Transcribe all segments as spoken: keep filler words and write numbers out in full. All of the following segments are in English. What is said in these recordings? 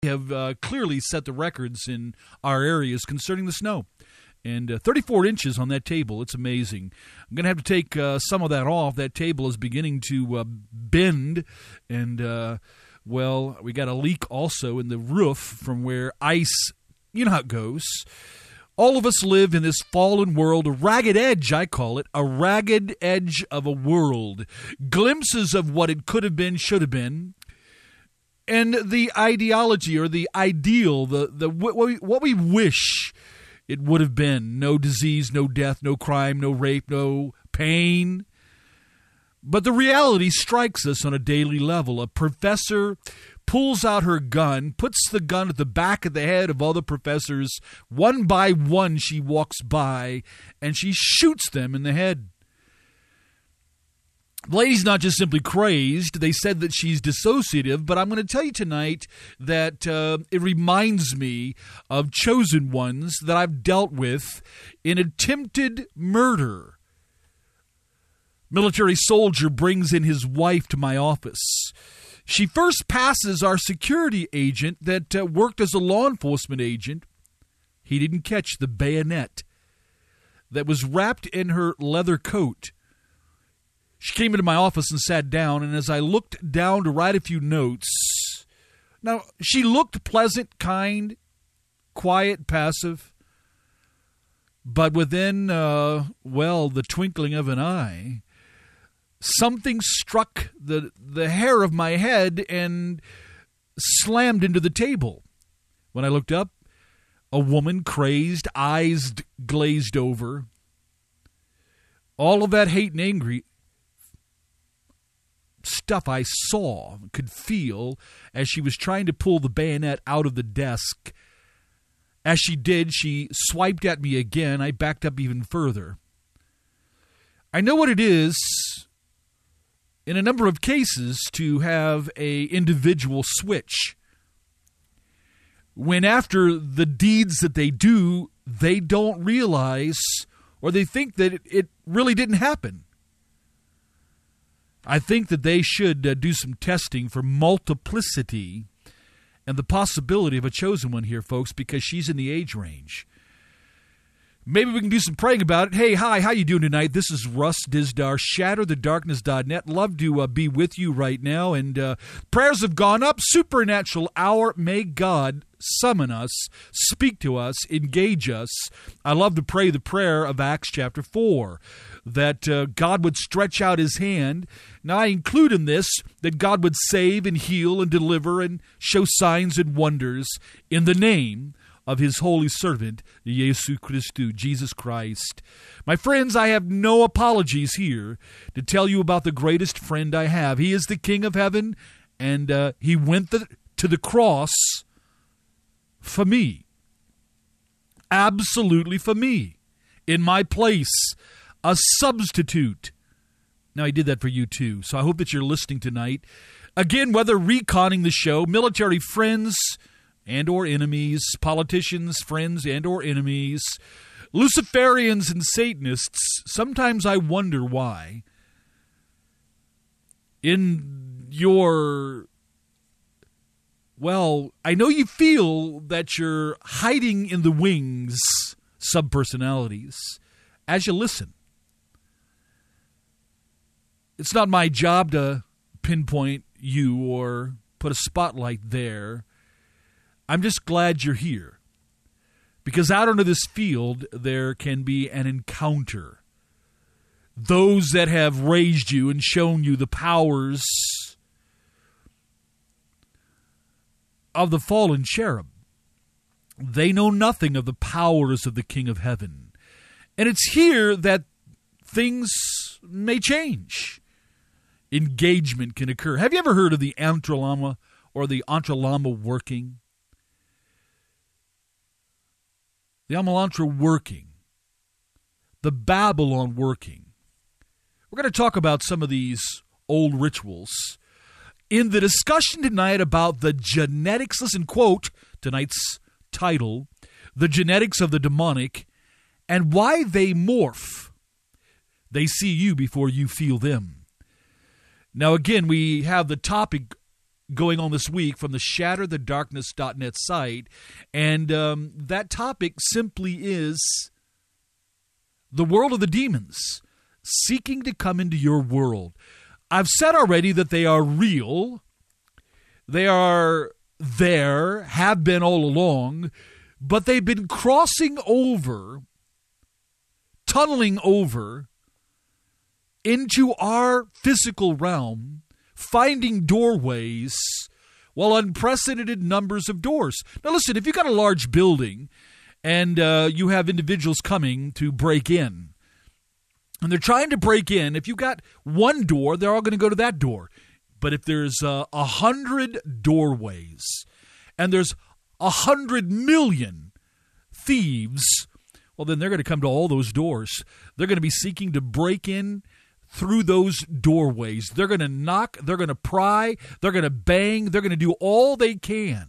have uh, clearly set the records in our areas concerning the snow. And uh, thirty-four inches on that table. It's amazing. I'm going to have to take uh, some of that off. That table is beginning to uh, bend. And, uh, well, we got a leak also in the roof from where ice, you know how it goes. All of us live in this fallen world, a ragged edge, I call it, a ragged edge of a world. Glimpses of what it could have been, should have been. And the ideology or the ideal, the, the what we, what we wish it would have been. No disease, no death, no crime, no rape, no pain. But the reality strikes us on a daily level. A professor pulls out her gun, puts the gun at the back of the head of other professors. One by one she walks by, and she shoots them in the head. The lady's not just simply crazed. They said that she's dissociative, but I'm going to tell you tonight that uh, it reminds me of chosen ones that I've dealt with in attempted murder. Military soldier brings in his wife to my office. She first passes our security agent that uh, worked as a law enforcement agent. He didn't catch the bayonet that was wrapped in her leather coat. She came into my office and sat down, and as I looked down to write a few notes, now, she looked pleasant, kind, quiet, passive, but within, uh, well, the twinkling of an eye, something struck the, the hair of my head and slammed into the table. When I looked up, a woman, crazed, eyes glazed over, all of that hate and angry stuff I saw, could feel, as she was trying to pull the bayonet out of the desk. As she did, she swiped at me again. I backed up even further. I know what it is, in a number of cases, to have a individual switch. When after the deeds that they do, they don't realize, or they think that it, it really didn't happen. I think that they should uh, do some testing for multiplicity and the possibility of a chosen one here, folks, because she's in the age range. Maybe we can do some praying about it. Hey, hi, how you doing tonight? This is Russ Dizdar, shatter the darkness dot net. Love to uh, be with you right now. And uh, prayers have gone up. Supernatural hour. May God summon us, speak to us, engage us. I love to pray the prayer of Acts chapter four, that uh, God would stretch out his hand. Now, I include in this that God would save and heal and deliver and show signs and wonders in the name of his holy servant, Jesus Christou, Jesus Christ. My friends, I have no apologies here to tell you about the greatest friend I have. He is the King of heaven, and uh, he went the, to the cross for me. Absolutely for me. In my place. A substitute. Now, he did that for you too, so I hope that you're listening tonight. Again, whether reconning the show, military friends and or enemies, politicians, friends and or enemies, Luciferians and Satanists, sometimes I wonder why in your, well, I know you feel that you're hiding in the wings, subpersonalities, as you listen. It's not my job to pinpoint you or put a spotlight there. I'm just glad you're here. Because out into this field, there can be an encounter. Those that have raised you and shown you the powers of the fallen cherub, they know nothing of the powers of the King of Heaven. And it's here that things may change. Engagement can occur. Have you ever heard of the Antralama or the Antralama working? The Amalantra working. The Babylon working. We're going to talk about some of these old rituals in the discussion tonight about the genetics. Listen, quote, tonight's title, The Genetics of the Demonic and Why They Morph. They see you before you feel them. Now, again, we have the topic going on this week from the shatter the darkness dot net site, and um, that topic simply is the world of the demons seeking to come into your world. I've said already that they are real. They are there, have been all along, but they've been crossing over, tunneling over into our physical realm, finding doorways, well, unprecedented numbers of doors. Now listen, if you've got a large building and uh, you have individuals coming to break in, and they're trying to break in, if you've got one door, they're all going to go to that door. But if there's a uh, hundred doorways and there's a hundred million thieves, well, then they're going to come to all those doors. They're going to be seeking to break in through those doorways. They're going to knock, they're going to pry, they're going to bang, they're going to do all they can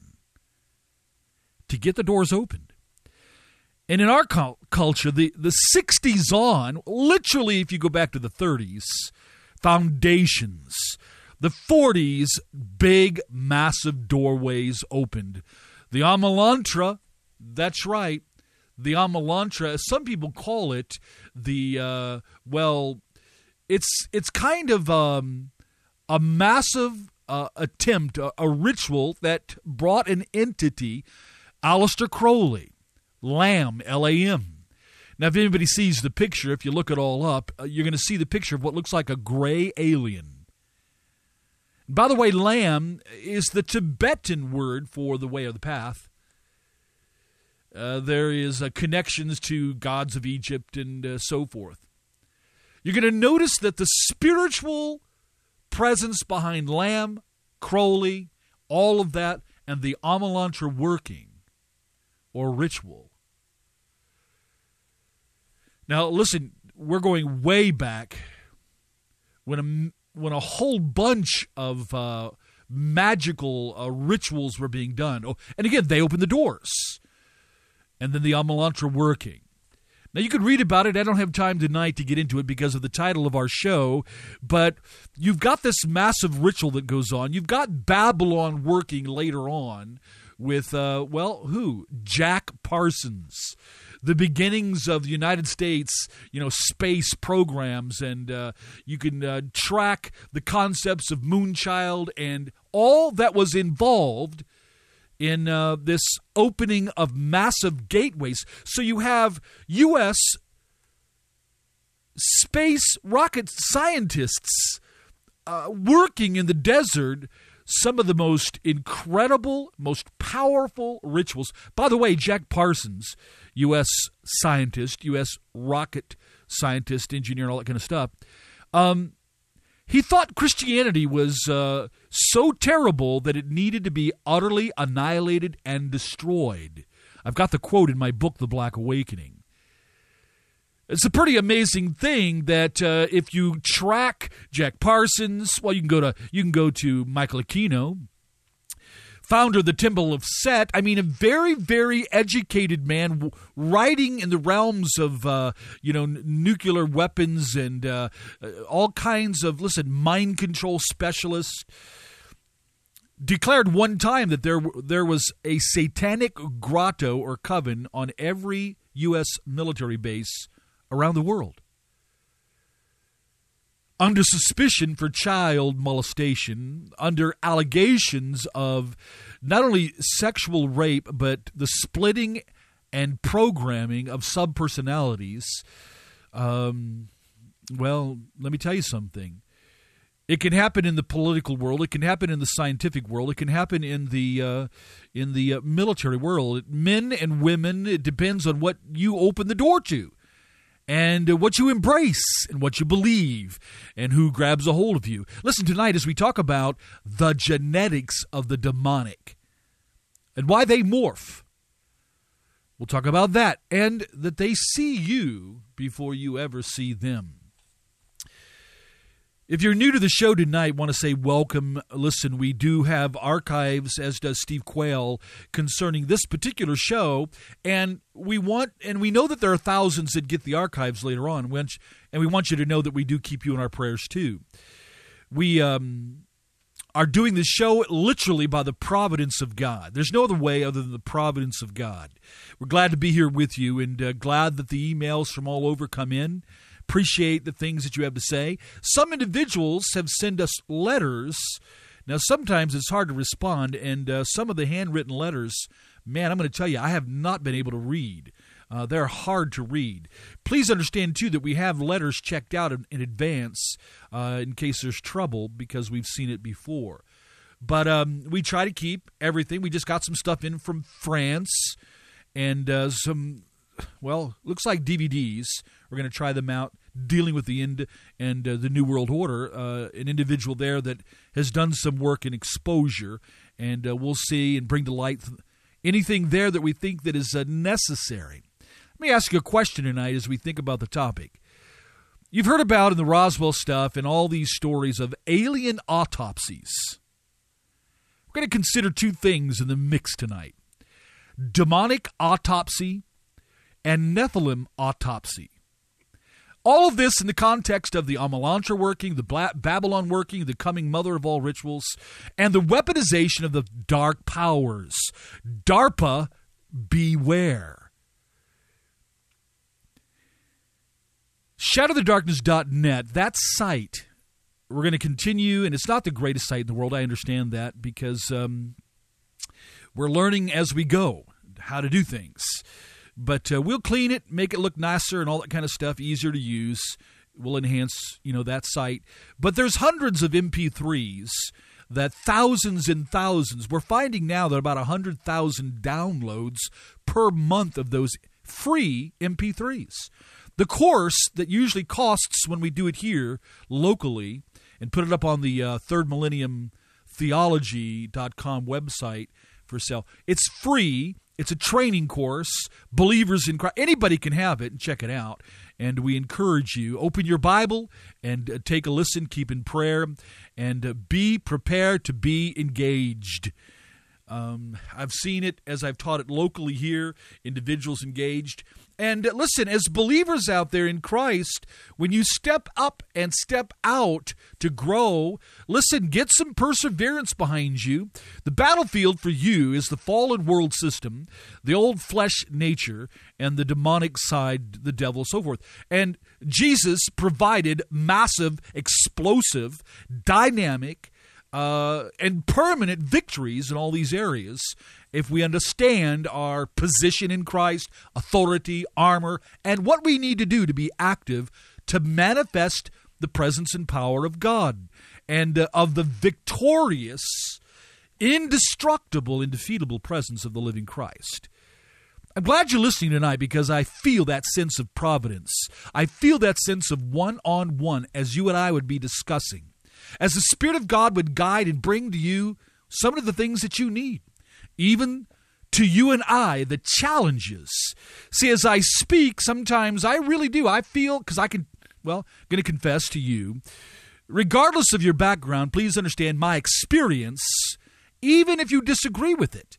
to get the doors opened. And in our cu- culture, the, the sixties on, literally if you go back to the thirties, foundations. The forties, big, massive doorways opened. The Amalantra, that's right, the Amalantra, as some people call it, the, uh, well, it's it's kind of um, a massive uh, attempt, a, a ritual that brought an entity, Aleister Crowley, Lamb, L A M. Now, if anybody sees the picture, if you look it all up, uh, you're going to see the picture of what looks like a gray alien. By the way, Lamb is the Tibetan word for the way of the path. Uh, there is uh, connections to gods of Egypt and uh, so forth. You're going to notice that the spiritual presence behind Lamb, Crowley, all of that, and the Amalantra working or ritual. Now, listen, we're going way back when a when a whole bunch of uh, magical uh, rituals were being done. Oh, and again, they opened the doors. And then the Amalantra working. Now, you could read about it. I don't have time tonight to get into it because of the title of our show. But you've got this massive ritual that goes on. You've got Babylon working later on with, uh, well, who? Jack Parsons. The beginnings of the United States, you know, space programs, and uh, you can uh, track the concepts of Moonchild and all that was involved in uh, this opening of massive gateways. So you have U S space rocket scientists uh, working in the desert, some of the most incredible, most powerful rituals. By the way, Jack Parsons, U S scientist, U S rocket scientist, engineer, all that kind of stuff, um, he thought Christianity was uh, so terrible that it needed to be utterly annihilated and destroyed. I've got the quote in my book, The Black Awakening. It's a pretty amazing thing that uh, if you track Jack Parsons, well, you can go to you can go to Michael Aquino, founder of the Temple of Set. I mean, a very, very educated man w- writing in the realms of, uh, you know, n- nuclear weapons and uh, uh, all kinds of, listen, mind control specialists, declared one time that there there was a satanic grotto or coven on every U S military base around the world, under suspicion for child molestation, under allegations of not only sexual rape, but the splitting and programming of subpersonalities. Um, well, let me tell you something. It can happen in the political world. It can happen in the scientific world. It can happen in the uh, in the uh, military world. Men and women, it depends on what you open the door to, and uh, what you embrace, and what you believe, and who grabs a hold of you. Listen, tonight as we talk about the genetics of the demonic and why they morph, we'll talk about that, and that they see you before you ever see them. If you're new to the show tonight, want to say welcome. Listen, we do have archives, as does Steve Quayle, concerning this particular show, and we want, and we know that there are thousands that get the archives later on, and we want you to know that we do keep you in our prayers too. We um, are doing this show literally by the providence of God. There's no other way other than the providence of God. We're glad to be here with you, and uh, glad that the emails from all over come in. Appreciate the things that you have to say. Some individuals have sent us letters. Now, sometimes it's hard to respond, and uh, some of the handwritten letters, man, I'm going to tell you, I have not been able to read. Uh, they're hard to read. Please understand, too, that we have letters checked out in, in advance uh, in case there's trouble, because we've seen it before. But um, we try to keep everything. We just got some stuff in from France and uh, some, well, looks like D V Ds. We're going to try them out, dealing with the end and uh, the New World Order. Uh, an individual there that has done some work in exposure, and uh, we'll see and bring to light anything there that we think that is uh, necessary. Let me ask you a question tonight as we think about the topic. You've heard about in the Roswell stuff and all these stories of alien autopsies. We're going to consider two things in the mix tonight: demonic autopsy and Nephilim autopsy. All of this in the context of the Amalantra working, the Bla- Babylon working, the coming mother of all rituals, and the weaponization of the dark powers. DARPA, beware. shadow the darkness dot net, that site, we're going to continue, and it's not the greatest site in the world, I understand that, because um, we're learning as we go how to do things. But uh, we'll clean it, make it look nicer and all that kind of stuff, easier to use. We'll enhance, you know, that site. But there's hundreds of M P threes, that thousands and thousands. We're finding now that about one hundred thousand downloads per month of those free M P threes. The course that usually costs when we do it here locally and put it up on the uh, third millennium theology dot com website for sale, it's free. It's a training course. Believers in Christ, anybody can have it and check it out. And we encourage you, open your Bible and uh, take a listen, keep in prayer, and uh, be prepared to be engaged. Um, I've seen it as I've taught it locally here, individuals engaged. And uh, listen, as believers out there in Christ, when you step up and step out to grow, listen, get some perseverance behind you. The battlefield for you is the fallen world system, the old flesh nature, and the demonic side, the devil, so forth. And Jesus provided massive, explosive, dynamic, Uh, and permanent victories in all these areas if we understand our position in Christ, authority, armor, and what we need to do to be active to manifest the presence and power of God and uh, of the victorious, indestructible, indefeatable presence of the living Christ. I'm glad you're listening tonight because I feel that sense of providence. I feel that sense of one-on-one as you and I would be discussing. As the Spirit of God would guide and bring to you some of the things that you need, even to you and I, the challenges. See, as I speak, sometimes I really do. I feel, because I can, well, I'm going to confess to you, regardless of your background, please understand my experience, even if you disagree with it,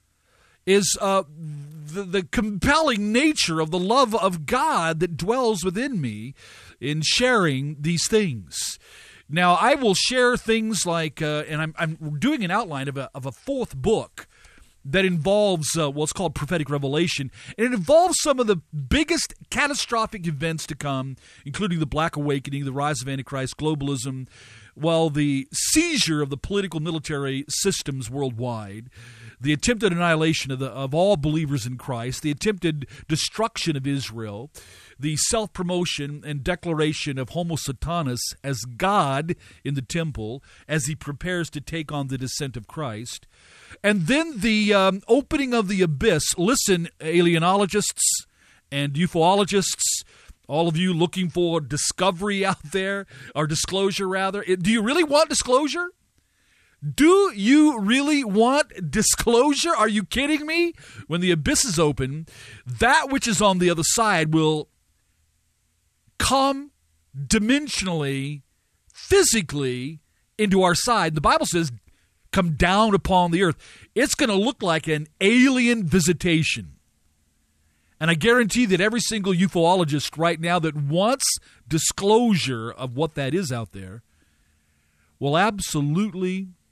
is uh, the, the compelling nature of the love of God that dwells within me in sharing these things. Now, I will share things like, uh, and I'm, I'm doing an outline of a, of a fourth book that involves uh, what's called prophetic revelation, and it involves some of the biggest catastrophic events to come, including the Black Awakening, the rise of Antichrist, globalism, well, the seizure of the political military systems worldwide, the attempted annihilation of, the, of all believers in Christ, the attempted destruction of Israel, the self-promotion and declaration of Homo Satanas as God in the temple as he prepares to take on the descent of Christ. And then the um, opening of the abyss. Listen, alienologists and ufologists, all of you looking for discovery out there, or disclosure rather. Do you really want disclosure? Do you really want disclosure? Are you kidding me? When the abyss is open, that which is on the other side will come dimensionally, physically into our side. The Bible says, come down upon the earth. It's going to look like an alien visitation. And I guarantee that every single ufologist right now that wants disclosure of what that is out there will absolutely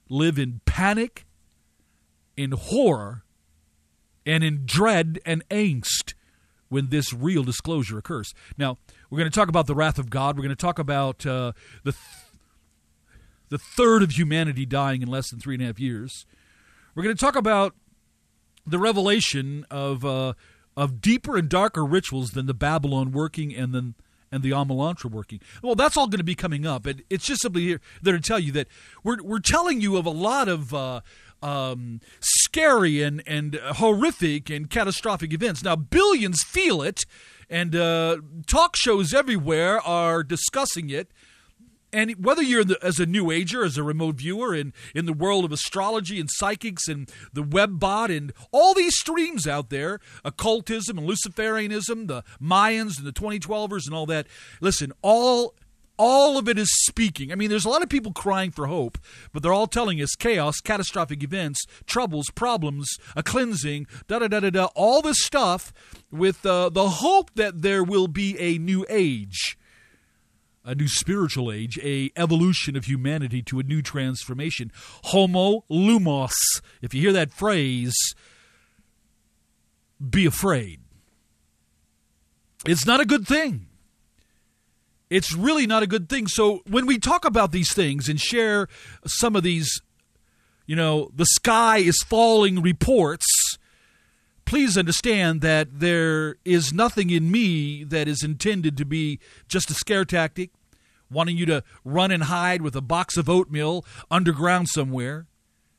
live in panic, in horror, and in dread and angst when this real disclosure occurs. Now, we're going to talk about the wrath of God. We're going to talk about uh, the th- the third of humanity dying in less than three and a half years. We're going to talk about the revelation of uh, of deeper and darker rituals than the Babylon working and then and the Amalantra working. Well, that's all going to be coming up. And it's just simply here, there to tell you that we're we're telling you of a lot of uh, um, scary and, and horrific and catastrophic events. Now, billions feel it, and uh, talk shows everywhere are discussing it. And whether you're the, as a New Ager, as a remote viewer, in, in the world of astrology and psychics and the web bot and all these streams out there, occultism and Luciferianism, the Mayans and the twenty twelvers and all that, listen, all all of it is speaking. I mean, there's a lot of people crying for hope, but they're all telling us chaos, catastrophic events, troubles, problems, a cleansing, da-da-da-da-da, all this stuff with uh, the hope that there will be a new age. A new spiritual age, a evolution of humanity to a new transformation. Homo lumos. If you hear that phrase, be afraid. It's not a good thing. It's really not a good thing. So when we talk about these things and share some of these, you know, the sky is falling reports, please understand that there is nothing in me that is intended to be just a scare tactic, wanting you to run and hide with a box of oatmeal underground somewhere.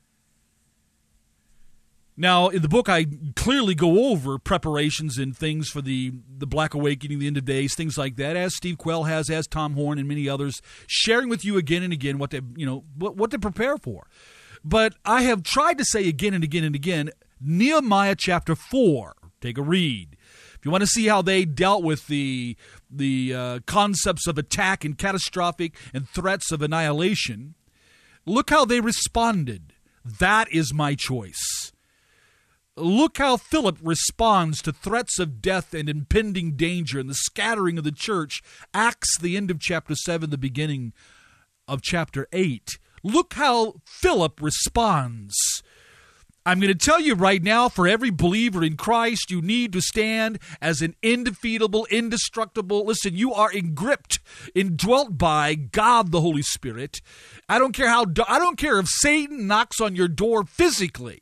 Now, in the book, I clearly go over preparations and things for the, the Black Awakening, the end of days, things like that, as Steve Quell has, as Tom Horn and many others, sharing with you again and again what to, you know, what, what to prepare for. But I have tried to say again and again and again, Nehemiah chapter four, take a read. If you want to see how they dealt with the the uh, concepts of attack and catastrophic and threats of annihilation, look how they responded. That is my choice. Look how Philip responds to threats of death and impending danger and the scattering of the church. Acts, the end of chapter seven, the beginning of chapter eight. Look how Philip responds. I'm going to tell you right now, for every believer in Christ, you need to stand as an indefeatable, indestructible. Listen, you are engripped, indwelt by God the Holy Spirit. I don't care how, I don't care if Satan knocks on your door physically.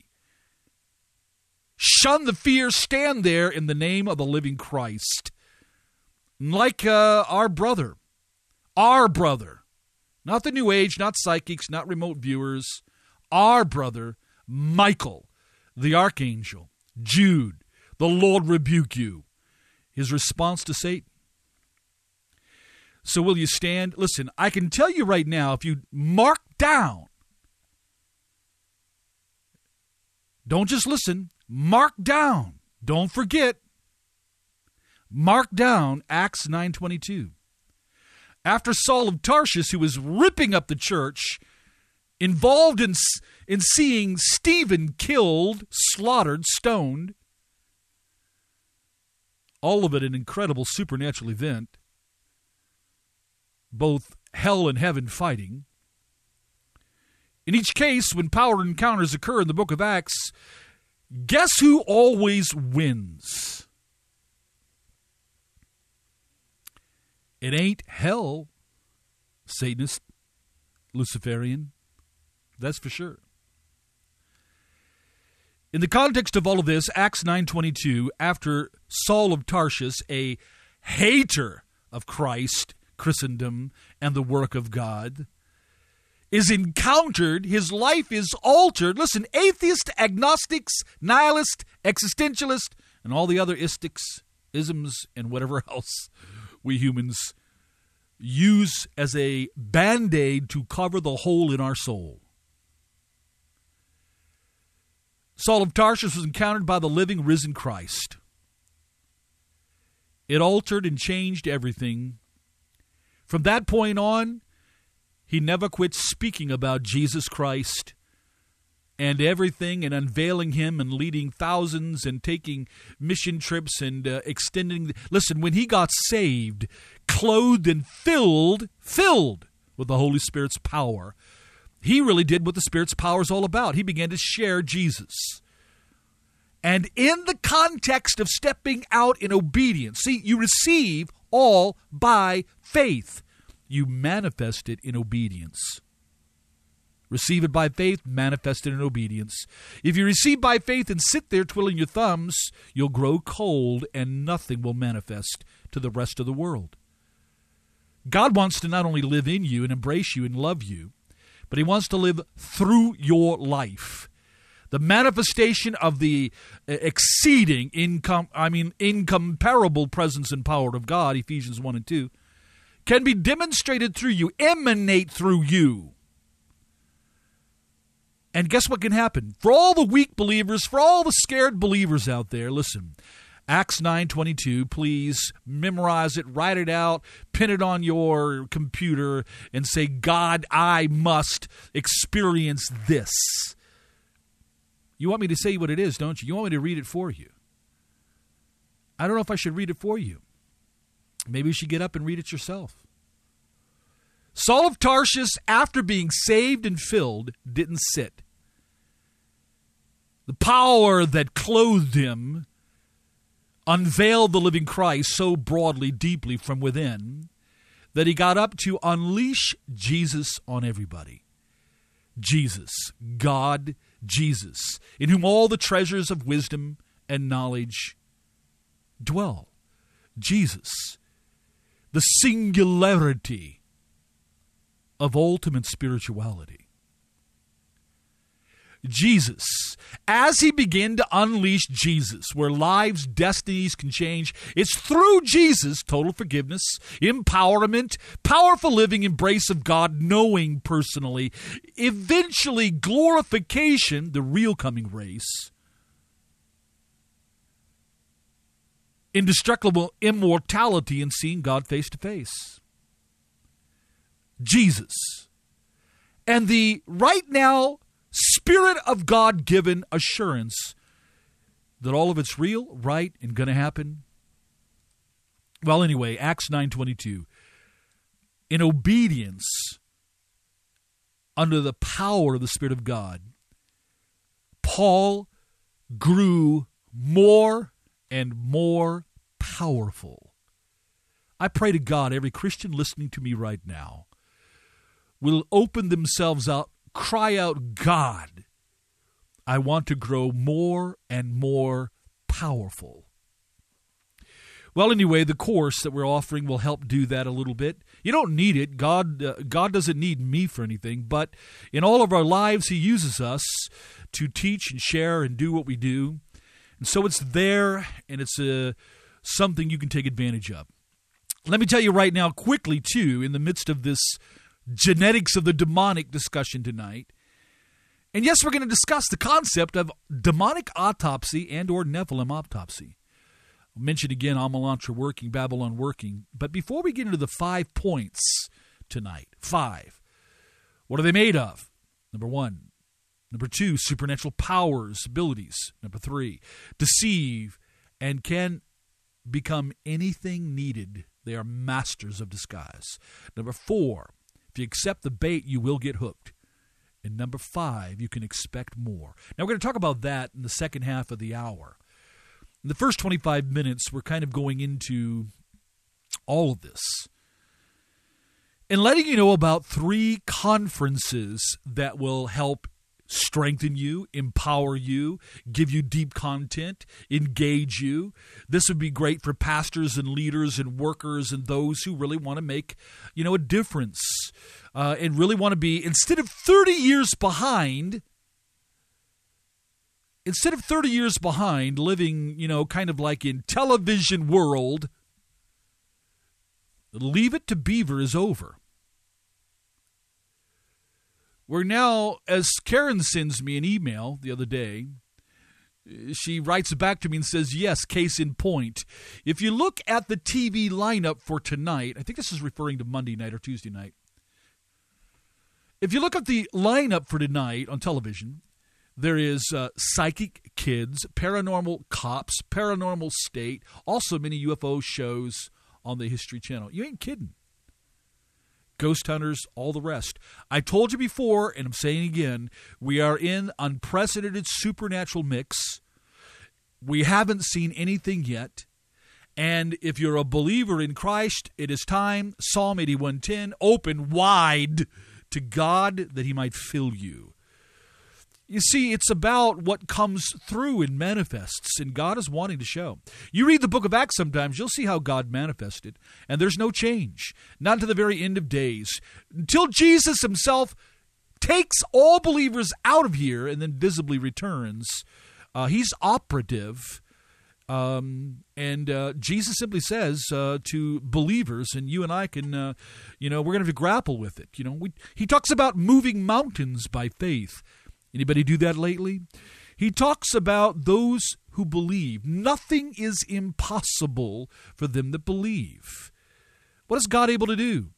Shun the fear, stand there in the name of the living Christ. Like uh, our brother, our brother, not the New Age, not psychics, not remote viewers, our brother, Michael, the archangel, Jude, the Lord rebuke you. His response to Satan. So will you stand? Listen, I can tell you right now, if you mark down, don't just listen, mark down, don't forget, mark down Acts nine twenty-two. After Saul of Tarshish, who was ripping up the church, involved in, in seeing Stephen killed, slaughtered, stoned, all of it an incredible supernatural event, both hell and heaven fighting. In each case, when power encounters occur in the book of Acts, guess who always wins? It ain't hell, Satanist, Luciferian. That's for sure. In the context of all of this, Acts nine twenty-two, after Saul of Tarshish, a hater of Christ, Christendom, and the work of God, is encountered, his life is altered. Listen, atheist, agnostics, nihilist, existentialist, and all the other istics, isms, and whatever else we humans use as a band-aid to cover the hole in our soul. Saul of Tarshish was encountered by the living, risen Christ. It altered and changed everything. From that point on, he never quit speaking about Jesus Christ and everything and unveiling him and leading thousands and taking mission trips and uh, extending. Listen, when he got saved, clothed and filled, filled with the Holy Spirit's power, he really did what the Spirit's power is all about. He began to share Jesus. And in the context of stepping out in obedience, see, you receive all by faith. You manifest it in obedience. Receive it by faith, manifest it in obedience. If you receive by faith and sit there twiddling your thumbs, you'll grow cold and nothing will manifest to the rest of the world. God wants to not only live in you and embrace you and love you, but he wants to live through your life. The manifestation of the exceeding, incom- I mean, incomparable presence and power of God, Ephesians one and two, can be demonstrated through you, emanate through you. And guess what can happen? For all the weak believers, for all the scared believers out there, listen, Acts nine twenty-two, please memorize it, write it out, pin it on your computer, and say, God, I must experience this. You want me to say what it is, don't you? You want me to read it for you. I don't know if I should read it for you. Maybe you should get up and read it yourself. Saul of Tarsus, after being saved and filled, didn't sit. The power that clothed him unveiled the living Christ so broadly, deeply from within, that he got up to unleash Jesus on everybody. Jesus, God, Jesus, in whom all the treasures of wisdom and knowledge dwell. Jesus, the singularity of ultimate spirituality. Jesus, as he began to unleash Jesus, where lives, destinies can change, it's through Jesus, total forgiveness, empowerment, powerful living, embrace of God, knowing personally, eventually glorification, the real coming race, indestructible immortality and seeing God face to face. Jesus. And the right now Spirit of God-given assurance that all of it's real, right, and going to happen. Well, anyway, Acts nine twenty-two. In obedience, under the power of the Spirit of God, Paul grew more and more powerful. I pray to God every Christian listening to me right now will open themselves up, cry out, God, I want to grow more and more powerful. Well, anyway, the course that we're offering will help do that a little bit. You don't need it. God, uh, God doesn't need me for anything, but in all of our lives, he uses us to teach and share and do what we do. And so it's there, and it's uh, something you can take advantage of. Let me tell you right now quickly, too, in the midst of this genetics of the demonic discussion tonight. And yes, we're going to discuss the concept of demonic autopsy and or Nephilim autopsy. I'll mention again Amalantra working, Babylon working. But before we get into the five points tonight, five, what are they made of? Number one. Number two, supernatural powers, abilities. Number three, deceive and can become anything needed. They are masters of disguise. Number four, if you accept the bait, you will get hooked. And number five, you can expect more. Now, we're going to talk about that in the second half of the hour. In the first twenty-five minutes, we're kind of going into all of this and letting you know about three conferences that will help strengthen you, empower you, give you deep content, engage you. This would be great for pastors and leaders and workers and those who really want to make, you know, a difference uh, and really want to be, instead of thirty years behind, instead of thirty years behind living, you know, kind of like in television world, Leave It to Beaver is over. We're now, as Karen sends me an email the other day, she writes back to me and says, yes, case in point. If you look at the T V lineup for tonight, I think this is referring to Monday night or Tuesday night. If you look at the lineup for tonight on television, there is uh, Psychic Kids, Paranormal Cops, Paranormal State, also many U F O shows on the History Channel. You ain't kidding. ghost hunters, all the rest. I told you before, and I'm saying again, we are in unprecedented supernatural mix. We haven't seen anything yet. And if you're a believer in Christ, it is time, Psalm eighty-one ten, open wide to God that he might fill you. You see, it's about what comes through and manifests, and God is wanting to show. You read the book of Acts sometimes, you'll see how God manifested, and there's no change, not to the very end of days, until Jesus himself takes all believers out of here and then visibly returns. Uh, he's operative, um, and uh, Jesus simply says uh, to believers, and you and I can, uh, you know, we're going to have to grapple with it. You know, we, he talks about moving mountains by faith. Anybody do that lately? He talks about those who believe. Nothing is impossible for them that believe. What is God able to do?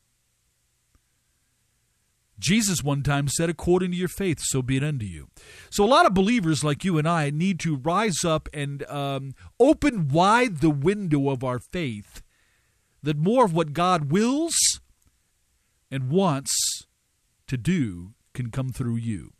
Jesus one time said, according to your faith, so be it unto you. So a lot of believers like you and I need to rise up and um, open wide the window of our faith, that more of what God wills and wants to do can come through you.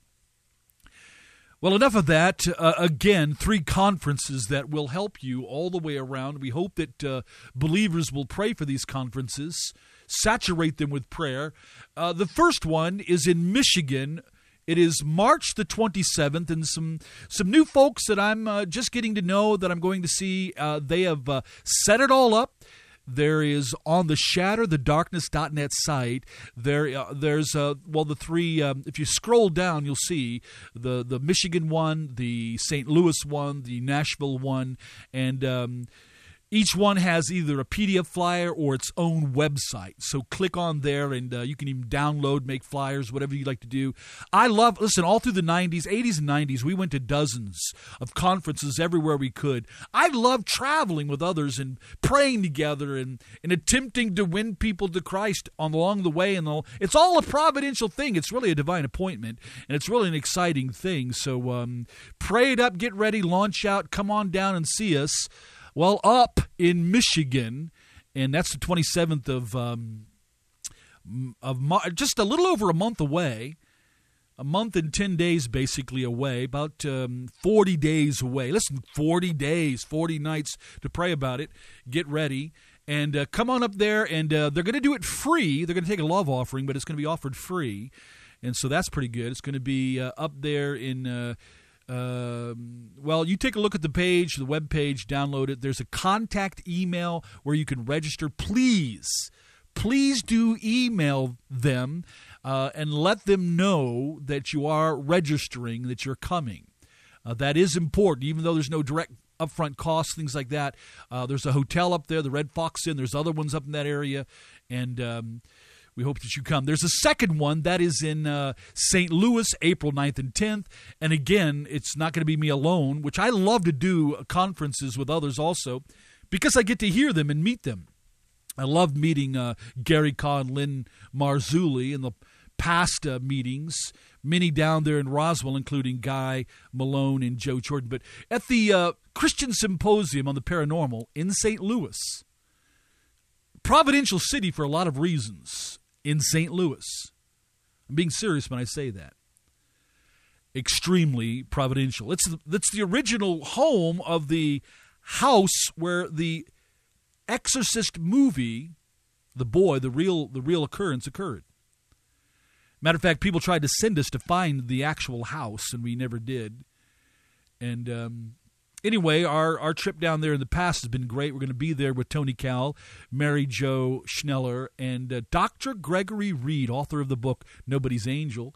Well, enough of that. Uh, again, three conferences that will help you all the way around. We hope that uh, believers will pray for these conferences, saturate them with prayer. Uh, the first one is in Michigan. It is March the twenty-seventh, and some some new folks that I'm uh, just getting to know that I'm going to see. Uh, they have uh, set it all up. There is on the shatter the darkness dot net site. There, uh, there's uh, well the three. Um, if you scroll down, you'll see the the Michigan one, the Saint Louis one, the Nashville one, and um, each one has either a P D F flyer or its own website. So click on there, and uh, you can even download, make flyers, whatever you like to do. I love, listen, all through the nineties, eighties and nineties, we went to dozens of conferences everywhere we could. I love traveling with others and praying together and, and attempting to win people to Christ on along the way. And all. It's all a providential thing. It's really a divine appointment, and it's really an exciting thing. So um, pray it up, get ready, launch out, come on down and see us. Well, up in Michigan, and that's the twenty-seventh of um, of Mar- just a little over a month away, a month and ten days basically away, about um, forty days away. Listen, forty days, forty nights to pray about it. Get ready and uh, come on up there, and uh, they're going to do it free. They're going to take a love offering, but it's going to be offered free, and so that's pretty good. It's going to be uh, up there in. Uh, Uh, well, you take a look at the page, the web page, download it. There's a contact email where you can register. Please, please do email them uh, and let them know that you are registering, that you're coming. Uh, that is important, even though there's no direct upfront costs, things like that. Uh, there's a hotel up there, the Red Fox Inn. There's other ones up in that area, and um, we hope that you come. There's a second one that is in uh, Saint Louis, April ninth and tenth. And again, it's not going to be me alone, which I love to do conferences with others also because I get to hear them and meet them. I loved meeting uh, Gary Kaw and Lynn Marzulli in the past uh, meetings, many down there in Roswell, including Guy Malone and Joe Jordan. But at the uh, Christian Symposium on the Paranormal in Saint Louis, providential city for a lot of reasons. In Saint Louis. I'm being serious when I say that. Extremely providential. It's the, it's the original home of the house where the Exorcist movie, The Boy, the real the real occurrence occurred. Matter of fact, people tried to send us to find the actual house, and we never did. And um, anyway, our, our trip down there in the past has been great. We're going to be there with Tony Cowell, Mary Jo Schneller, and uh, Doctor Gregory Reed, author of the book Nobody's Angel.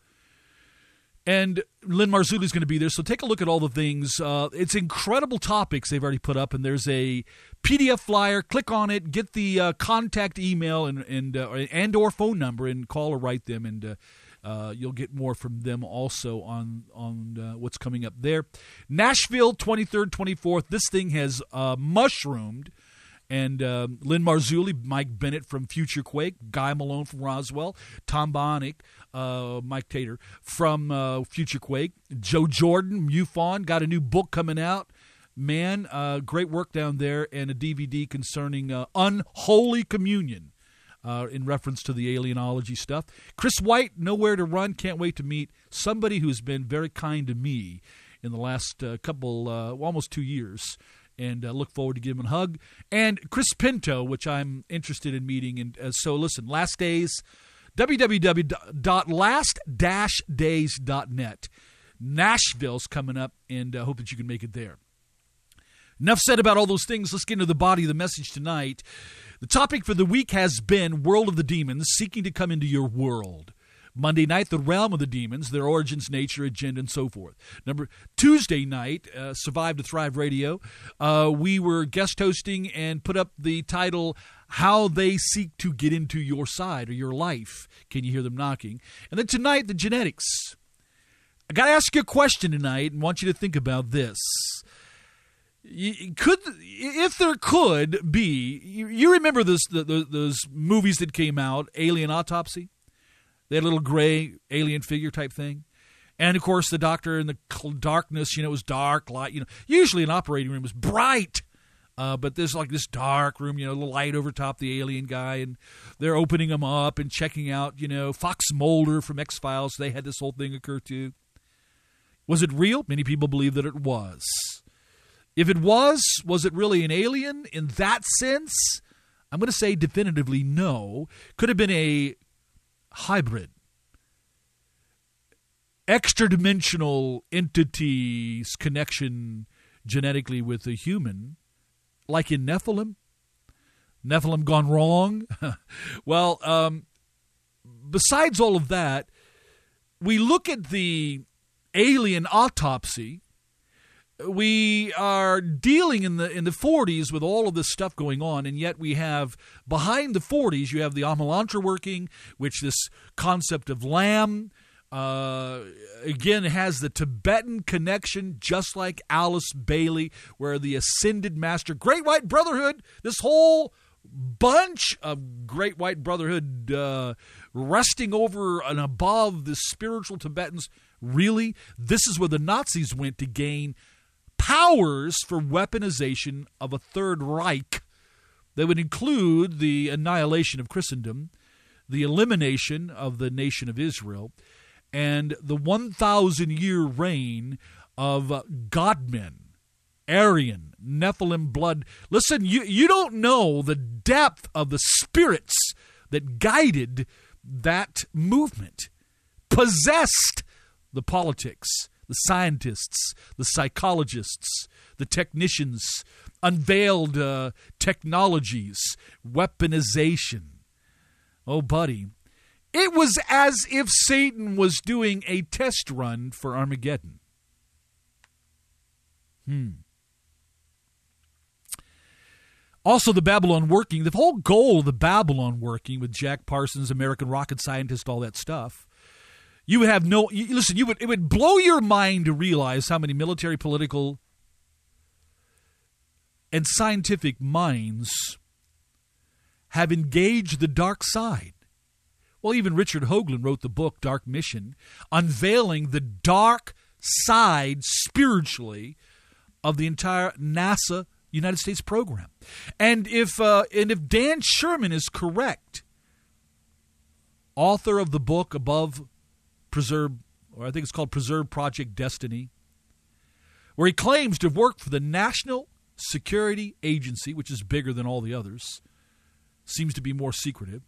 And Lynn Marzulli is going to be there, so take a look at all the things. Uh, it's incredible topics they've already put up, and there's a P D F flyer. Click on it, get the uh, contact email and and uh, and or phone number, and call or write them, and uh, uh, you'll get more from them also on on uh, what's coming up there. Nashville, twenty-third, twenty-fourth. This thing has uh, mushroomed. And uh, Lynn Marzulli, Mike Bennett from Future Quake, Guy Malone from Roswell, Tom Bonick, uh, Mike Tater from uh, Future Quake, Joe Jordan, MUFON, got a new book coming out. Man, uh, great work down there, and a D V D concerning uh, Unholy Communion. uh, in reference to the alienology stuff. Chris White, Nowhere to Run. Can't wait to meet somebody who's been very kind to me in the last uh, couple, uh, almost two years. And uh, look forward to giving him a hug. And Chris Pinto, which I'm interested in meeting. And uh, so listen, Last Days, w w w dot last dash days dot net. Nashville's coming up, and I uh, hope that you can make it there. Enough said about all those things. Let's get into the body of the message tonight. The topic for the week has been World of the Demons, seeking to come into your world. Monday night, the realm of the demons, their origins, nature, agenda, and so forth. Number Tuesday night, uh, Survive to Thrive Radio, uh, we were guest hosting and put up the title, How They Seek to Get Into Your Side or Your Life. Can you hear them knocking? And then tonight, the genetics. I got to ask you a question tonight and want you to think about this. You could, if there could be, you, you remember those, the, the, those movies that came out, Alien Autopsy? They had a little gray alien figure type thing. And, of course, the doctor in the darkness, you know, it was dark, light. You know, usually an operating room was bright. Uh, but there's like this dark room, you know, a little light over top the alien guy. And they're opening him up and checking out, you know, Fox Mulder from X-Files. They had this whole thing occur too. Was it real? Many people believe that it was. If it was, was it really an alien in that sense? I'm going to say definitively no. Could have been a hybrid, extra-dimensional entities connection genetically with a human, like in Nephilim. Nephilim gone wrong. Well, um, besides all of that, we look at the alien autopsy. We are dealing in the in the forties with all of this stuff going on, and yet we have, behind the forties, you have the Amalantra working, which this concept of lamb, uh, again, has the Tibetan connection, just like Alice Bailey, where the Ascended Master, Great White Brotherhood, this whole bunch of Great White Brotherhood uh, resting over and above the spiritual Tibetans. Really? This is where the Nazis went to gain powers for weaponization of a Third Reich that would include the annihilation of Christendom, the elimination of the nation of Israel, and the one thousand year reign of uh, Godmen, Aryan, Nephilim blood. Listen, you, you don't know the depth of the spirits that guided that movement, possessed the politics, the scientists, the psychologists, the technicians, unveiled uh, technologies, weaponization. Oh, buddy, it was as if Satan was doing a test run for Armageddon. Hmm. Also, the Babylon working, the whole goal of the Babylon working with Jack Parsons, American rocket scientist, all that stuff, you would have no, you, listen, you would it would blow your mind to realize how many military, political, and scientific minds have engaged the dark side. Well, even Richard Hoagland wrote the book Dark Mission, unveiling the dark side spiritually of the entire NASA United States program. And if uh, and if Dan Sherman is correct, author of the book Above Preserve, or I think it's called Preserve Project Destiny, where he claims to have worked for the National Security Agency, which is bigger than all the others, seems to be more secretive,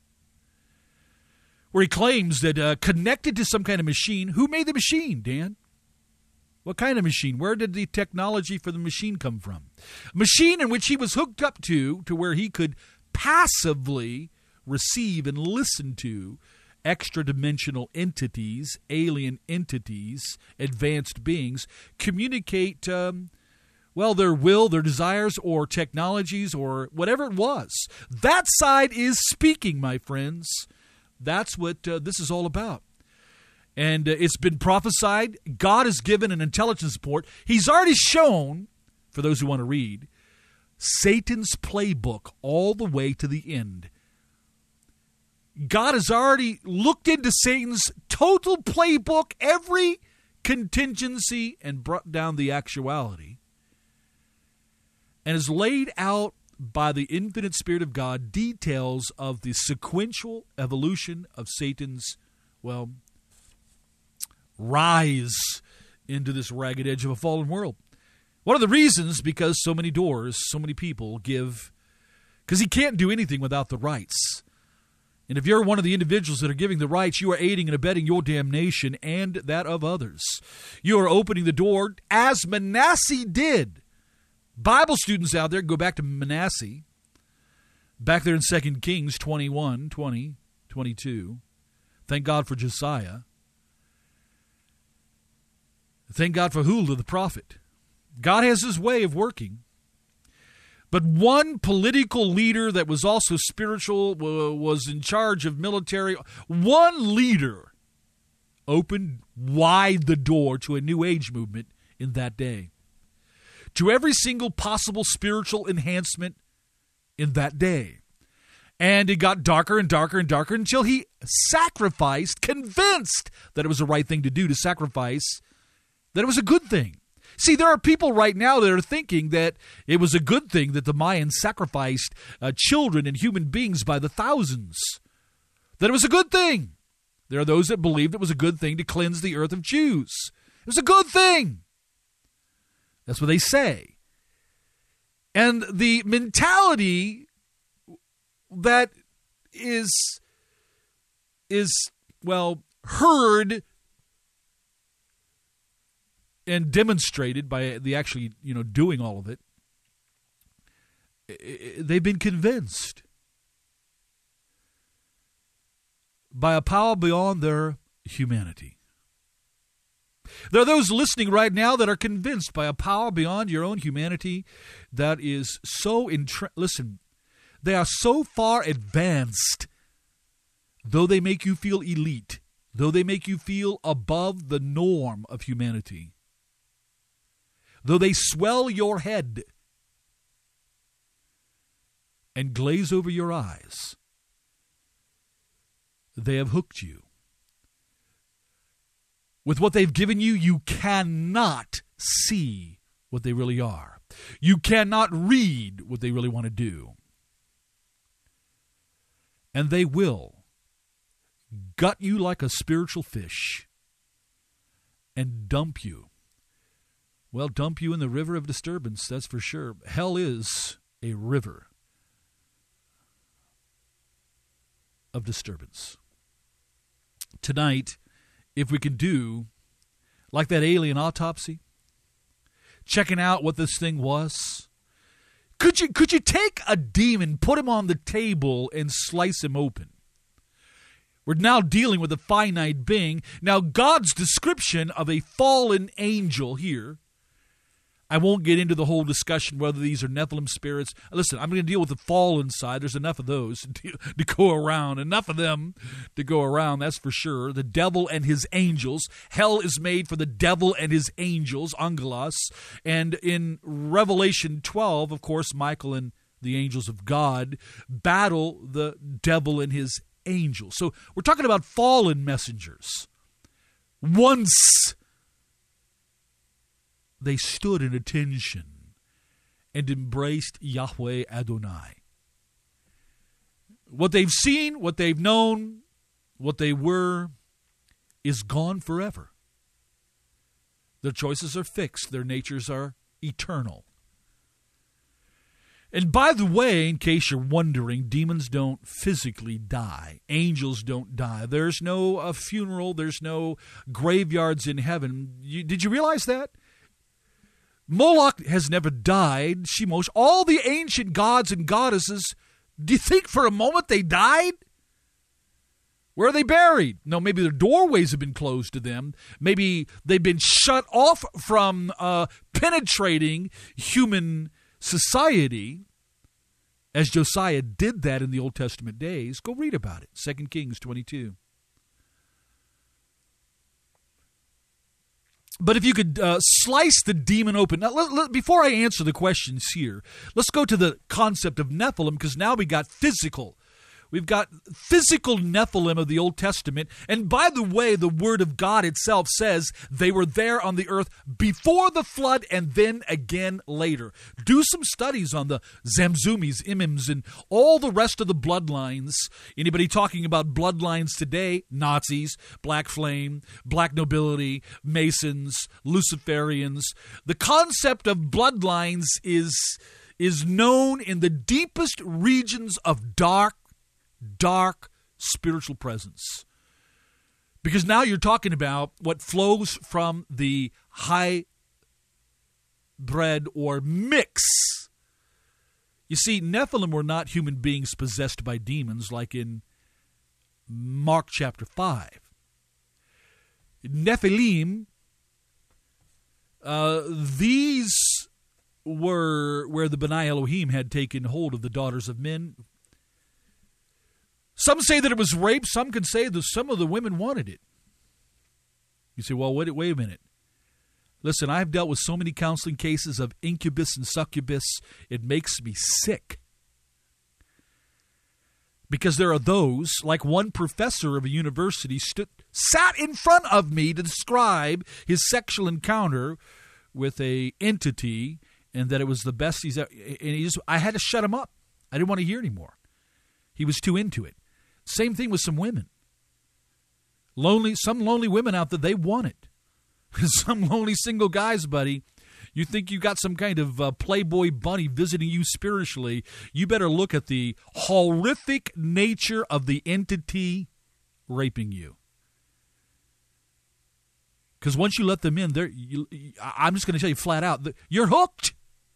where he claims that uh, connected to some kind of machine. Who made the machine, Dan? What kind of machine? Where did the technology for the machine come from? A machine in which he was hooked up to, to where he could passively receive and listen to extra-dimensional entities, alien entities, advanced beings, communicate, um, well, their will, their desires, or technologies, or whatever it was. That side is speaking, my friends. That's what uh, this is all about. And uh, it's been prophesied. God has given an intelligence report. He's already shown, for those who want to read, Satan's playbook all the way to the end. God has already looked into Satan's total playbook, every contingency, and brought down the actuality, and has laid out by the infinite Spirit of God details of the sequential evolution of Satan's, well, rise into this ragged edge of a fallen world. One of the reasons, because so many doors, so many people give, because he can't do anything without the rights. And if you're one of the individuals that are giving the rights, you are aiding and abetting your damnation and that of others. You are opening the door, as Manasseh did. Bible students out there, go back to Manasseh, back there in Second Kings twenty-one, twenty, twenty-two. Thank God for Josiah. Thank God for Huldah the prophet. God has his way of working. But one political leader that was also spiritual, was in charge of military, one leader opened wide the door to a New Age movement in that day. To every single possible spiritual enhancement in that day. And it got darker and darker and darker until he sacrificed, convinced that it was the right thing to do to sacrifice, that it was a good thing. See, there are people right now that are thinking that it was a good thing that the Mayans sacrificed uh, children and human beings by the thousands. That it was a good thing. There are those that believed it was a good thing to cleanse the earth of Jews. It was a good thing. That's what they say. And the mentality that is, is well, heard and demonstrated by the actually, you know, doing all of it, they've been convinced by a power beyond their humanity. There are those listening right now that are convinced by a power beyond your own humanity that is so, intre- listen, they are so far advanced, though they make you feel elite, though they make you feel above the norm of humanity, though they swell your head and glaze over your eyes, they have hooked you. With what they've given you, you cannot see what they really are. You cannot read what they really want to do. And they will gut you like a spiritual fish and dump you. Well, dump you in the river of disturbance, that's for sure. Hell is a river of disturbance. Tonight, if we can do like that alien autopsy, checking out what this thing was, could you could you take a demon, put him on the table, and slice him open? We're now dealing with a finite being. Now, God's description of a fallen angel here, I won't get into the whole discussion whether these are Nephilim spirits. Listen, I'm going to deal with the fallen side. There's enough of those to, to go around. Enough of them to go around, that's for sure. The devil and his angels. Hell is made for the devil and his angels, angelos. And in Revelation twelve, of course, Michael and the angels of God battle the devil and his angels. So we're talking about fallen messengers. Once they stood in attention and embraced Yahweh Adonai. What they've seen, what they've known, what they were, is gone forever. Their choices are fixed. Their natures are eternal. And by the way, in case you're wondering, demons don't physically die. Angels don't die. There's no uh, funeral. There's no graveyards in heaven. You, did you realize that? Moloch has never died. Shemosh, all the ancient gods and goddesses, do you think for a moment they died? Where are they buried? No, maybe their doorways have been closed to them. Maybe they've been shut off from uh, penetrating human society, as Josiah did that in the Old Testament days. Go read about it, Second Kings twenty-two. But if you could uh, slice the demon open. Now, let, let, before I answer the questions here, let's go to the concept of Nephilim, because now we got physical. We've got physical Nephilim of the Old Testament. And by the way, the Word of God itself says they were there on the earth before the flood and then again later. Do some studies on the Zamzumis, Imims, and all the rest of the bloodlines. Anybody talking about bloodlines today? Nazis, Black Flame, Black Nobility, Masons, Luciferians. The concept of bloodlines is, is known in the deepest regions of dark dark spiritual presence. Because now you're talking about what flows from the high bred or mix. You see, Nephilim were not human beings possessed by demons like in Mark chapter five. Nephilim, uh, these were where the Benai Elohim had taken hold of the daughters of men. Some say that it was rape. Some could say that some of the women wanted it. You say, well, wait, wait a minute. Listen, I've dealt with so many counseling cases of incubus and succubus. It makes me sick. Because there are those, like one professor of a university stood, sat in front of me to describe his sexual encounter with a entity, and that it was the best he's ever. And he just, I had to shut him up. I didn't want to hear anymore. He was too into it. Same thing with some women. Lonely, some lonely women out there, they want it. Some lonely single guys, buddy, you think you got some kind of uh, Playboy bunny visiting you spiritually, you better look at the horrific nature of the entity raping you. Because once you let them in, they're, you, I'm just going to tell you flat out, you're hooked.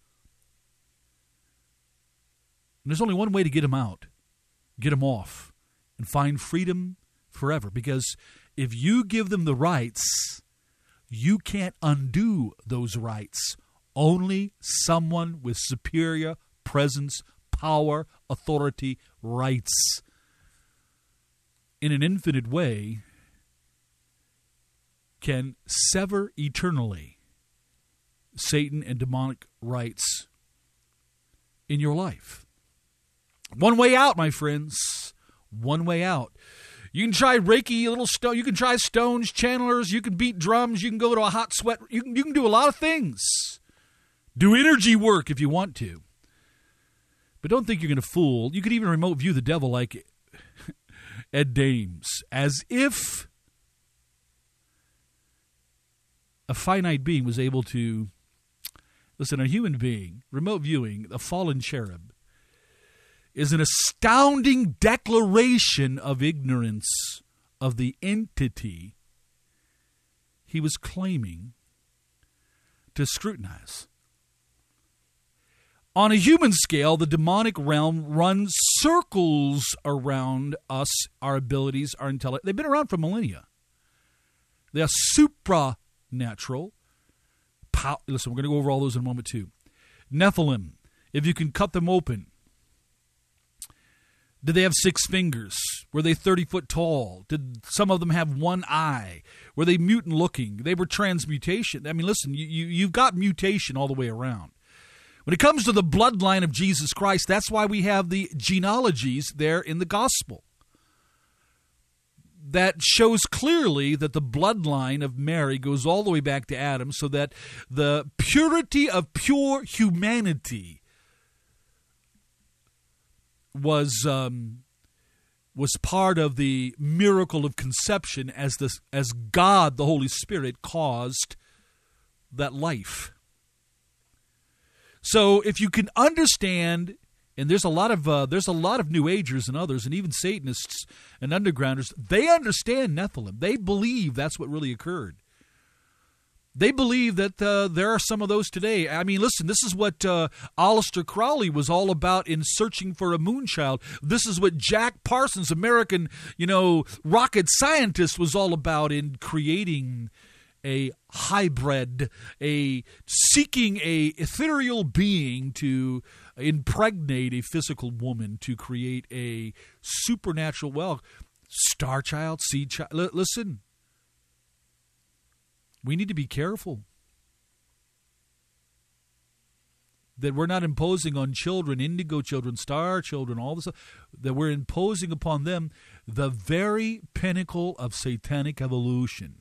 And there's only one way to get them out. Get them off. And find freedom forever. Because if you give them the rights, you can't undo those rights. Only someone with superior presence, power, authority, rights in an infinite way can sever eternally Satan and demonic rights in your life. One way out, my friends. One way out. You can try Reiki, a little stone. You can try stones, channelers. You can beat drums. You can go to a hot sweat. You can, you can do a lot of things. Do energy work if you want to. But don't think you're going to fool. You could even remote view the devil like Ed Dames, as if a finite being was able to, listen, a human being, remote viewing, a fallen cherub, is an astounding declaration of ignorance of the entity he was claiming to scrutinize. On a human scale, the demonic realm runs circles around us, our abilities, our intelligence. They've been around for millennia. They are supranatural. Pow- Listen, we're going to go over all those in a moment too. Nephilim, if you can cut them open. Did they have six fingers? Were they thirty foot tall? Did some of them have one eye? Were they mutant looking? They were transmutation. I mean, listen, you, you, you've got mutation all the way around. When it comes to the bloodline of Jesus Christ, that's why we have the genealogies there in the gospel. That shows clearly that the bloodline of Mary goes all the way back to Adam, so that the purity of pure humanity was um, was part of the miracle of conception as the as God, the Holy Spirit, caused that life. So if you can understand, and there's a lot of uh, there's a lot of New Agers and others, and even Satanists and undergrounders, they understand Nephilim. They believe that's what really occurred. They believe that uh, there are some of those today. I mean, listen, this is what uh, Aleister Crowley was all about in searching for a moonchild. This is what Jack Parsons, American, you know, rocket scientist, was all about in creating a hybrid, a seeking a ethereal being to impregnate a physical woman to create a supernatural, well, star child, seed child. L- listen. We need to be careful. that we're not imposing on children, indigo children, star children, all this, that we're imposing upon them the very pinnacle of satanic evolution.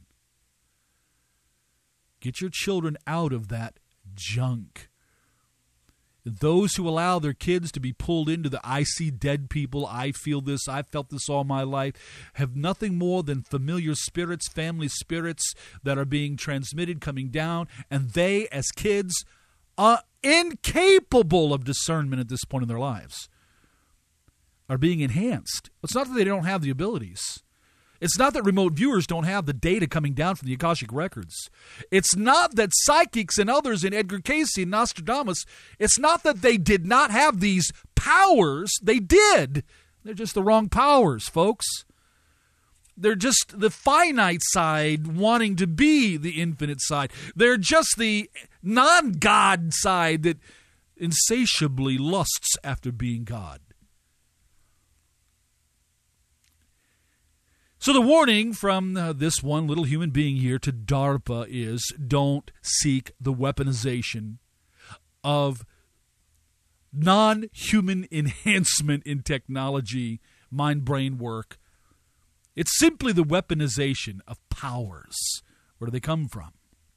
Get your children out of that junk. Those who allow their kids to be pulled into the I see dead people, I feel this, I felt this all my life, have nothing more than familiar spirits, family spirits that are being transmitted, coming down, and they, as kids, are incapable of discernment at this point in their lives, are being enhanced. It's not that they don't have the abilities. It's not that remote viewers don't have the data coming down from the Akashic Records. It's not that psychics and others in Edgar Cayce and Nostradamus, it's not that they did not have these powers. They did. They're just the wrong powers, folks. They're just the finite side wanting to be the infinite side. They're just the non-God side that insatiably lusts after being God. So the warning from uh, this one little human being here to DARPA is don't seek the weaponization of non-human enhancement in technology, mind-brain work. It's simply the weaponization of powers. Where do they come from?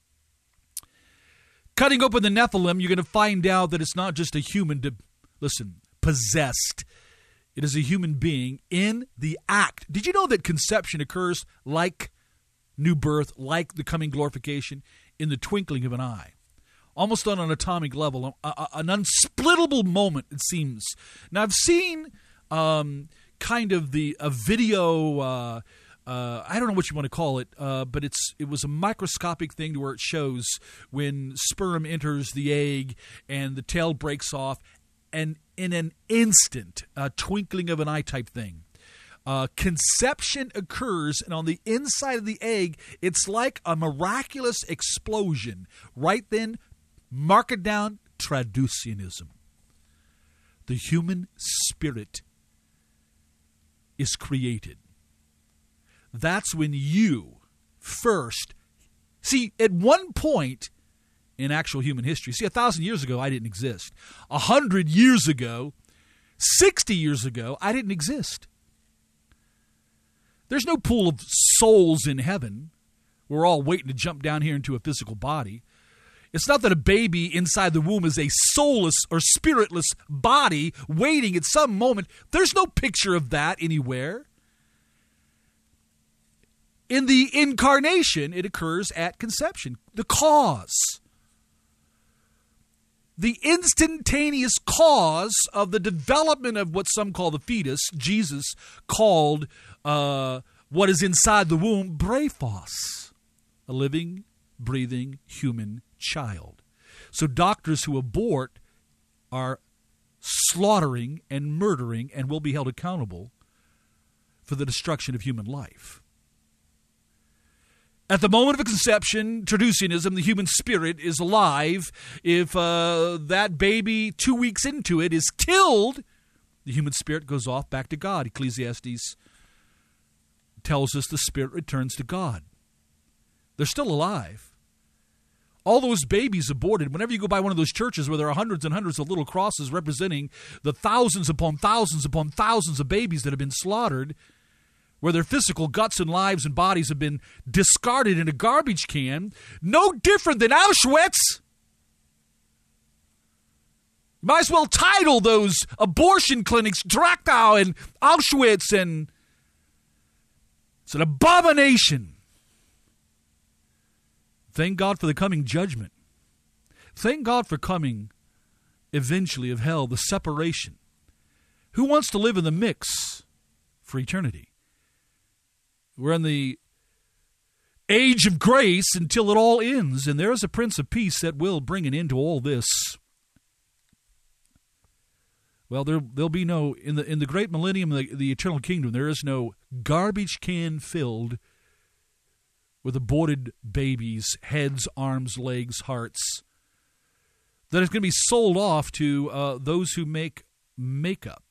Cutting open the Nephilim, you're going to find out that it's not just a human, to, listen, possessed. It is a human being in the act. Did you know that conception occurs like new birth, like the coming glorification, in the twinkling of an eye? Almost on an atomic level, a, a, an unsplittable moment, it seems. Now, I've seen um, kind of the a video, uh, uh, I don't know what you want to call it, uh, but it's it was a microscopic thing to where it shows when sperm enters the egg and the tail breaks off, and in an instant, a twinkling of an eye type thing, uh, conception occurs, and on the inside of the egg, it's like a miraculous explosion. Right then, mark it down, Traducianism. The human spirit is created. That's when you first, see, at one point, in actual human history. See, a thousand years ago, I didn't exist. A hundred years ago, sixty years ago, I didn't exist. There's no pool of souls in heaven. We're all waiting to jump down here into a physical body. It's not that a baby inside the womb is a soulless or spiritless body waiting at some moment. There's no picture of that anywhere. In the incarnation, it occurs at conception. The cause. The instantaneous cause of the development of what some call the fetus, Jesus called uh, what is inside the womb, brephos, a living, breathing human child. So doctors who abort are slaughtering and murdering and will be held accountable for the destruction of human life. At the moment of conception, Traducianism, the human spirit, is alive. If uh, that baby two weeks into it is killed, the human spirit goes off back to God. Ecclesiastes tells us the spirit returns to God. They're still alive. All those babies aborted, whenever you go by one of those churches where there are hundreds and hundreds of little crosses representing the thousands upon thousands upon thousands of babies that have been slaughtered, where their physical guts and lives and bodies have been discarded in a garbage can, no different than Auschwitz. Might as well title those abortion clinics Dachau and Auschwitz, and it's an abomination. Thank God for the coming judgment. Thank God for coming eventually of hell, the separation. Who wants to live in the mix for eternity? We're in the age of grace until it all ends, and there is a Prince of Peace that will bring an end to all this. Well, there, there'll be no, in the in the great millennium, the, the eternal kingdom, there is no garbage can filled with aborted babies, heads, arms, legs, hearts, that is going to be sold off to uh, those who make makeup.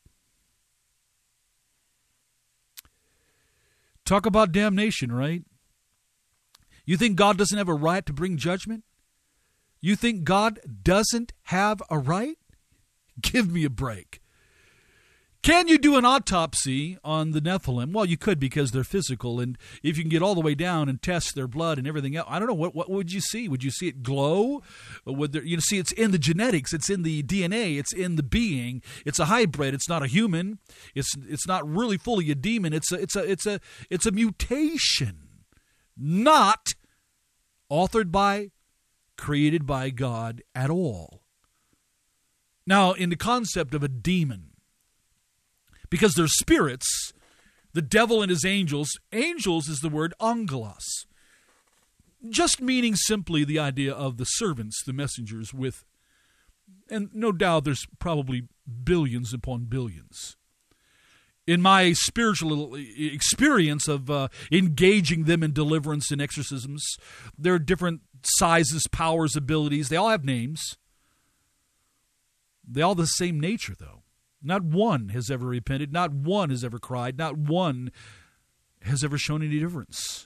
Talk about damnation, right? You think God doesn't have a right to bring judgment? You think God doesn't have a right? Give me a break. Can you do an autopsy on the Nephilim? Well, you could, because they're physical, and if you can get all the way down and test their blood and everything else, I don't know, what what would you see? Would you see it glow? Would there, you see, it's in the genetics, it's in the D N A, it's in the being. It's a hybrid. It's not a human. It's it's not really fully a demon. It's a it's a it's a it's a mutation, not authored by, created by God at all. Now, in the concept of a demon, because they're spirits, the devil and his angels. Angels is the word angelos, just meaning simply the idea of the servants, the messengers with, and no doubt there's probably billions upon billions. In my spiritual experience of uh, engaging them in deliverance and exorcisms, there are different sizes, powers, abilities. They all have names. They all have the same nature, though. Not one has ever repented. Not one has ever cried. Not one has ever shown any difference.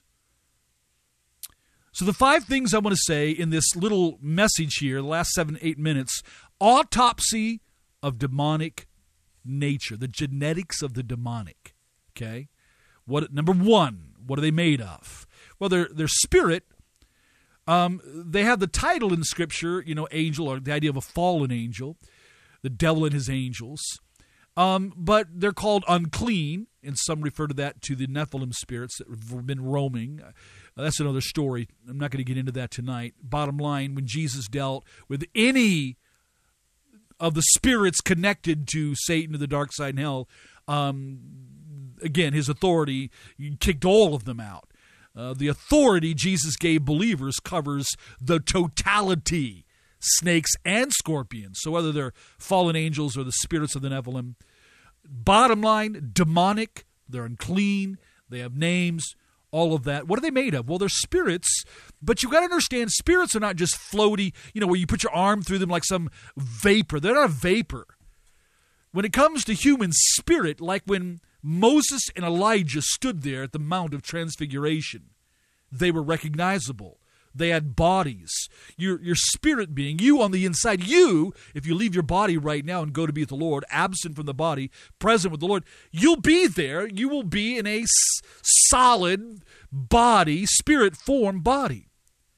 So the five things I want to say in this little message here, the last seven, eight minutes, autopsy of demonic nature, the genetics of the demonic. Okay? What? Number one, what are they made of? Well, they're, they're spirit. Um, they have the title in Scripture, you know, angel, or the idea of a fallen angel, the devil and his angels. Um, but they're called unclean, and some refer to that to the Nephilim spirits that have been roaming. Uh, that's another story. I'm not going to get into that tonight. Bottom line, when Jesus dealt with any of the spirits connected to Satan, to the dark side and hell, um, again, his authority kicked all of them out. Uh, the authority Jesus gave believers covers the totality, snakes and scorpions. So whether they're fallen angels or the spirits of the Nephilim, bottom line, demonic, they're unclean, they have names, all of that. What are they made of? Well, they're spirits, but you've got to understand, spirits are not just floaty, you know, where you put your arm through them like some vapor. They're not a vapor. When it comes to human spirit, like when Moses and Elijah stood there at the Mount of Transfiguration, they were recognizable. They had bodies. Your, your spirit being, you on the inside, you, if you leave your body right now and go to be with the Lord, absent from the body, present with the Lord, you'll be there. You will be in a s- solid body, spirit form body.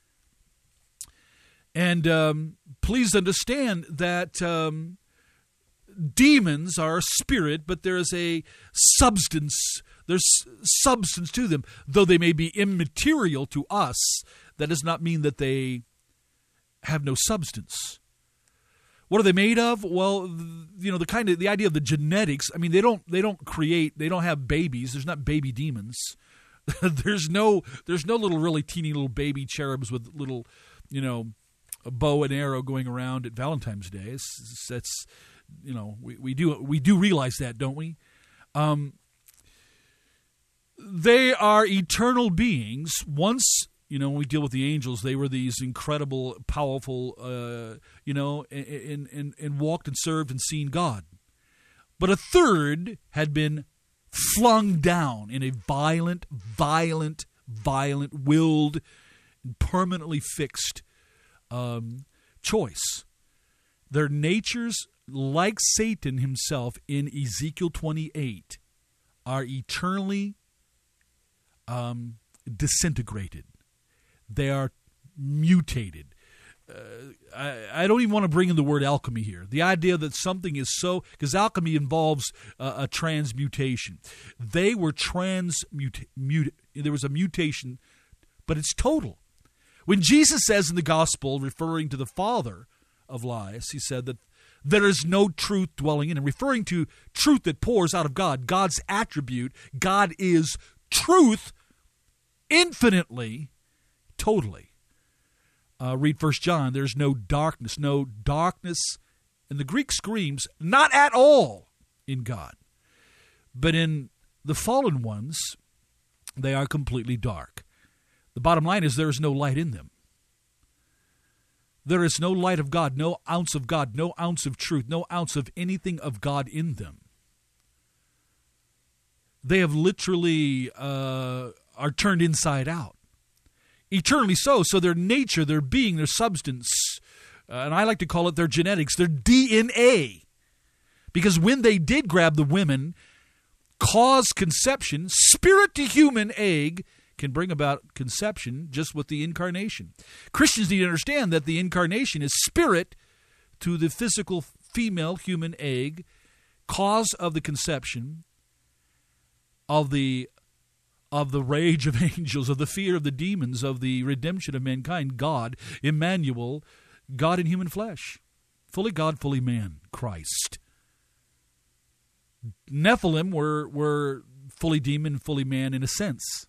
And um, please understand that um, demons are a spirit, but there is a substance. There's substance to them. Though they may be immaterial to us, that does not mean that they have no substance. What are they made of? Well, you know, the kind of the idea of the genetics. I mean, they don't they don't create. They don't have babies. There's not baby demons. there's no there's no little really teeny little baby cherubs with little, you know, a bow and arrow going around at Valentine's Day. It's, that's you know we, we do we do realize that, don't we? Um, they are eternal beings. Once. You know, when we deal with the angels, they were these incredible, powerful, uh, you know, and, and, and walked and served and seen God. But a third had been flung down in a violent, violent, violent, willed, and permanently fixed um, choice. Their natures, like Satan himself in Ezekiel twenty-eight, are eternally um, disintegrated. They are mutated. Uh, I, I don't even want to bring in the word alchemy here. The idea that something is so, because alchemy involves uh, a transmutation. They were transmute. Mut, there was a mutation, but it's total. When Jesus says in the gospel, referring to the father of lies, he said that there is no truth dwelling in him, referring to truth that pours out of God, God's attribute. God is truth infinitely. Totally. Uh, read First John. There's no darkness, no darkness. And the Greek screams, not at all in God. But in the fallen ones, they are completely dark. The bottom line is there is no light in them. There is no light of God, no ounce of God, no ounce of truth, no ounce of anything of God in them. They have literally uh, are turned inside out. Eternally so, so their nature, their being, their substance, uh, and I like to call it their genetics, their D N A. Because when they did grab the women, cause conception, spirit to human egg can bring about conception just with the incarnation. Christians need to understand that the incarnation is spirit to the physical female human egg, cause of the conception, of the of the rage of angels, of the fear of the demons, of the redemption of mankind, God, Emmanuel, God in human flesh. Fully God, fully man, Christ. Nephilim were, were fully demon, fully man in a sense.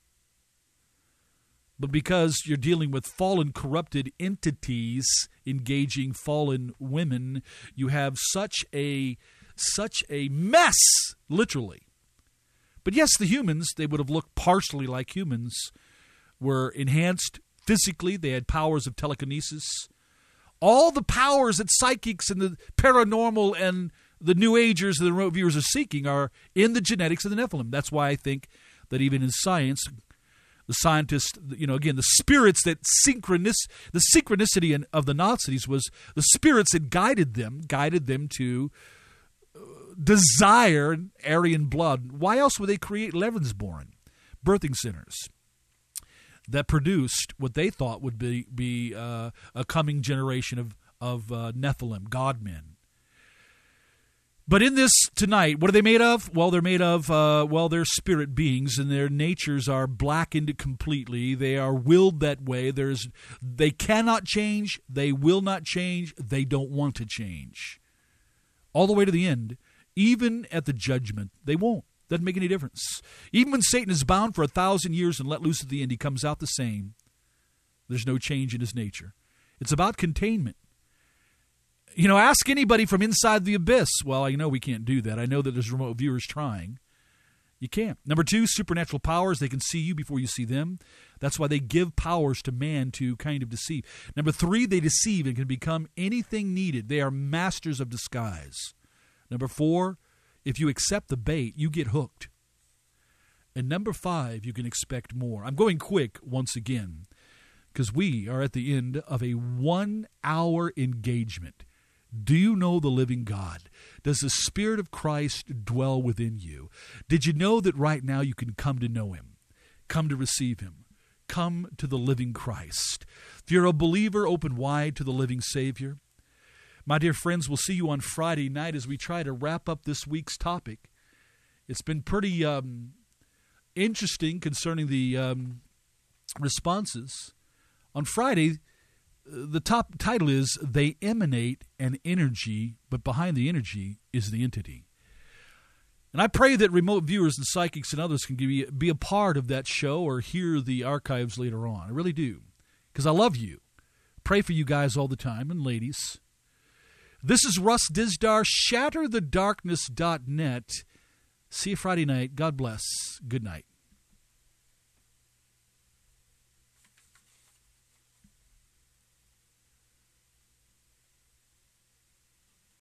But because you're dealing with fallen, corrupted entities engaging fallen women, you have such a such a mess, literally. But yes, the humans, they would have looked partially like humans, were enhanced physically. They had powers of telekinesis. All the powers that psychics and the paranormal and the New Agers and the remote viewers are seeking are in the genetics of the Nephilim. That's why I think that even in science, the scientists, you know, again, the spirits that synchronous, the synchronicity of the Nazis was the spirits that guided them, guided them to desire Aryan blood. Why else would they create Lebensborn, birthing centers, that produced what they thought would be be uh, a coming generation of of uh, Nephilim, God-men? But in this tonight, what are they made of? Well, they're made of, uh, well, they're spirit beings, and their natures are blackened completely. They are willed that way. There's, they cannot change. They will not change. They don't want to change. All the way to the end, even at the judgment, they won't. Doesn't make any difference. Even when Satan is bound for a thousand years and let loose at the end, he comes out the same. There's no change in his nature. It's about containment. You know, ask anybody from inside the abyss. Well, I know we can't do that. I know that there's remote viewers trying. You can't. Number two, supernatural powers. They can see you before you see them. That's why they give powers to man to kind of deceive. Number three, they deceive and can become anything needed. They are masters of disguise. Number four, if you accept the bait, you get hooked. And number five, you can expect more. I'm going quick once again because we are at the end of a one-hour engagement. Do you know the living God? Does the Spirit of Christ dwell within you? Did you know that right now you can come to know Him, come to receive Him, come to the living Christ? If you're a believer, open wide to the living Savior. My dear friends, we'll see you on Friday night as we try to wrap up this week's topic. It's been pretty um, interesting concerning the um, responses. On Friday, the top title is They Emanate an Energy, but behind the energy is the entity. And I pray that remote viewers and psychics and others can be, be a part of that show or hear the archives later on. I really do, because I love you. Pray for you guys all the time, and ladies. This is Russ Dizdar, shatter the darkness dot net. See you Friday night. God bless. Good night.